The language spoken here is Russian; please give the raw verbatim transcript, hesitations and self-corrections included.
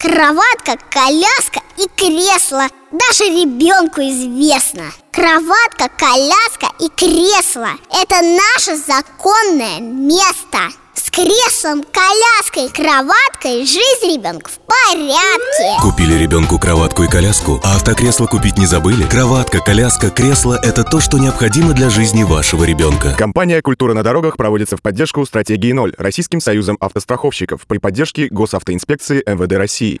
Кроватка, коляска и кресло. Даже ребенку известно. Кроватка, коляска и кресло – это наше законное место. С креслом, коляской, кроваткой жизнь ребенка в порядке. Купили ребенку кроватку и коляску, а автокресло купить не забыли? Кроватка, коляска, кресло – это то, что необходимо для жизни вашего ребенка. Компания «Культура на дорогах» проводится в поддержку стратегии ноль Российским союзом автостраховщиков при поддержке Госавтоинспекции эм вэ дэ России.